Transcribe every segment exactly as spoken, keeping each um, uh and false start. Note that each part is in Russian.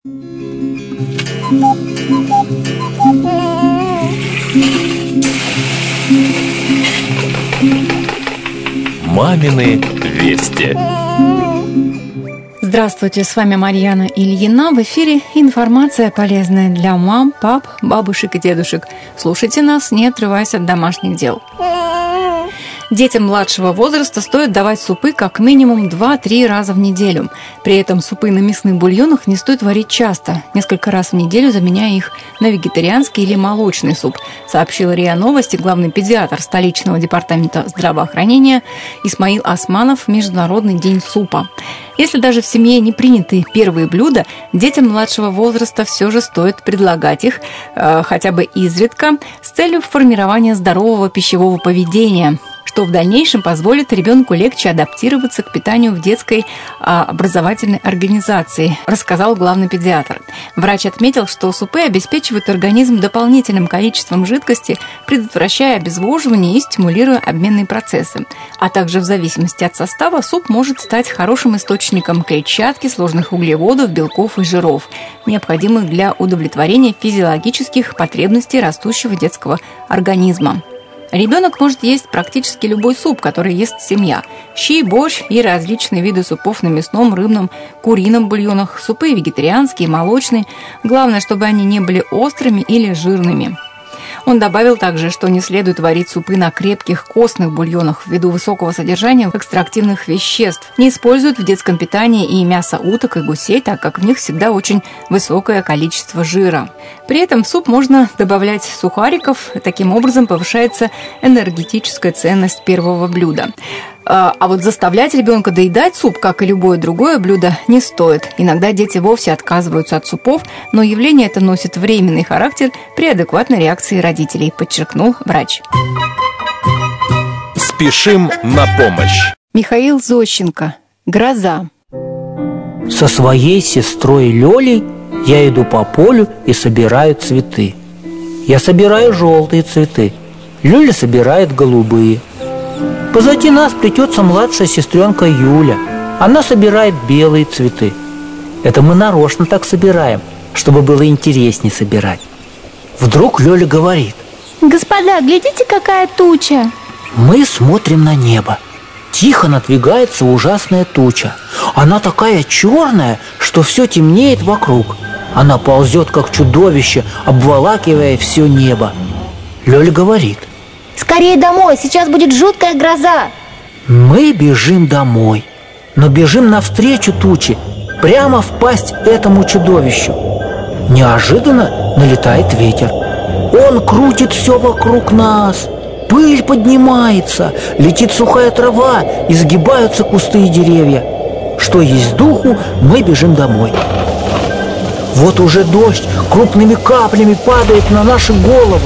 Мамины вести. Здравствуйте, с вами Марьяна Ильина. В эфире информация, полезная для мам, пап, бабушек и дедушек. Слушайте нас, не отрываясь от домашних дел. Детям младшего возраста стоит давать супы как минимум два-три раза в неделю. При этом супы на мясных бульонах не стоит варить часто, несколько раз в неделю заменяя их на вегетарианский или молочный суп, сообщил РИА Новости главный педиатр столичного департамента здравоохранения Исмаил Османов в Международный день супа. Если даже в семье не приняты первые блюда, детям младшего возраста все же стоит предлагать их э, хотя бы изредка с целью формирования здорового пищевого поведения, что в дальнейшем позволит ребенку легче адаптироваться к питанию в детской а, образовательной организации, рассказал главный педиатр. Врач отметил, что супы обеспечивают организм дополнительным количеством жидкости, предотвращая обезвоживание и стимулируя обменные процессы. А также в зависимости от состава суп может стать хорошим источником клетчатки, сложных углеводов, белков и жиров, необходимых для удовлетворения физиологических потребностей растущего детского организма. Ребенок может есть практически любой суп, который ест семья. Щи, борщ и различные виды супов на мясном, рыбном, курином бульонах, супы вегетарианские, молочные. Главное, чтобы они не были острыми или жирными. Он добавил также, что не следует варить супы на крепких костных бульонах ввиду высокого содержания экстрактивных веществ. Не используют в детском питании и мясо уток и гусей, так как в них всегда очень высокое количество жира. При этом в суп можно добавлять сухариков, таким образом повышается энергетическая ценность первого блюда. А вот заставлять ребенка доедать суп, как и любое другое блюдо, не стоит. Иногда дети вовсе отказываются от супов, но явление это носит временный характер при адекватной реакции родителей, подчеркнул врач. Спешим на помощь. Михаил Зощенко. Гроза. Со своей сестрой Лёлей я иду по полю и собираю цветы. Я собираю желтые цветы, Лёля собирает голубые. Позади нас плетется младшая сестренка Юля. Она собирает белые цветы. Это мы нарочно так собираем, чтобы было интереснее собирать. Вдруг Лёля говорит: «Господа, глядите, какая туча!» Мы смотрим на небо. Тихо надвигается ужасная туча. Она такая черная, что все темнеет вокруг. Она ползет, как чудовище, обволакивая все небо. Лёля говорит: «Скорее домой, сейчас будет жуткая гроза!» Мы бежим домой, но бежим навстречу туче, прямо в пасть этому чудовищу. Неожиданно налетает ветер. Он крутит все вокруг нас. Пыль поднимается, летит сухая трава, изгибаются кусты и деревья. Что есть духу, мы бежим домой. Вот уже дождь крупными каплями падает на наши головы.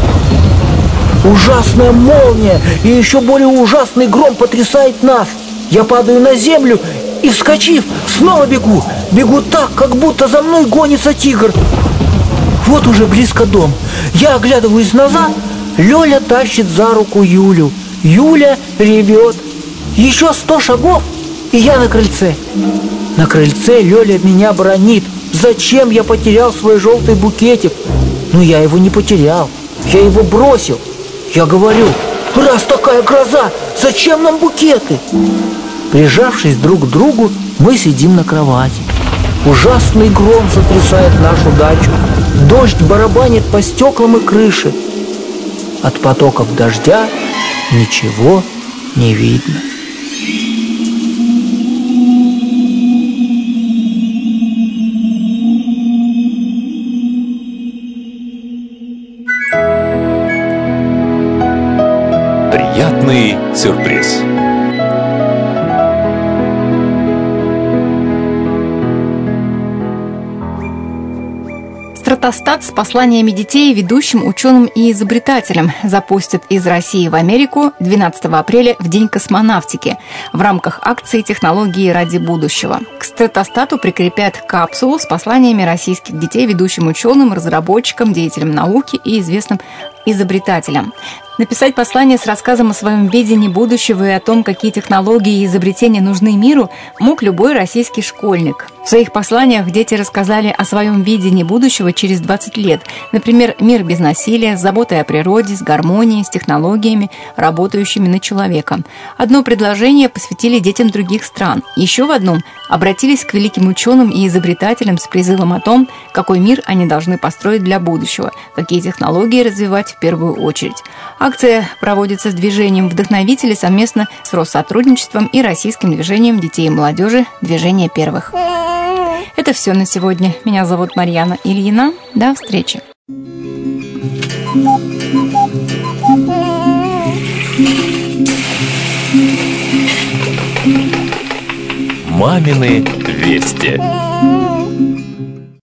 Ужасная молния и еще более ужасный гром потрясает нас. Я падаю на землю и, вскочив, снова бегу. Бегу так, как будто за мной гонится тигр. Вот уже близко дом. Я оглядываюсь назад. Лёля тащит за руку Юлю. Юля ревет. Еще сто шагов, и я на крыльце. На крыльце Лёля меня бранит. Зачем я потерял свой желтый букетик? Но я его не потерял. Я его бросил. Я говорю: раз такая гроза, зачем нам букеты? Прижавшись друг к другу, мы сидим на кровати. Ужасный гром сотрясает нашу дачу. Дождь барабанит по стеклам и крыше. От потоков дождя ничего не видно. Приятный сюрприз. Стратостат с посланиями детей ведущим ученым и изобретателям запустят из России в Америку двенадцатого апреля в День космонавтики в рамках акции «Технологии ради будущего». К стратостату прикрепят капсулу с посланиями российских детей ведущим ученым, разработчикам, деятелям науки и известным изобретателем. Написать послание с рассказом о своем видении будущего и о том, какие технологии и изобретения нужны миру, мог любой российский школьник. В своих посланиях дети рассказали о своем видении будущего через двадцать лет. Например, мир без насилия, с заботой о природе, с гармонией, с технологиями, работающими на человека. Одно предложение посвятили детям других стран. Еще в одном обратились к великим ученым и изобретателям с призывом о том, какой мир они должны построить для будущего, какие технологии развивать в первую очередь. Акция проводится с движением «Вдохновители» совместно с Россотрудничеством и российским движением детей и молодежи «Движение первых». Это все на сегодня. Меня зовут Марьяна Ильина. До встречи. Мамины вести.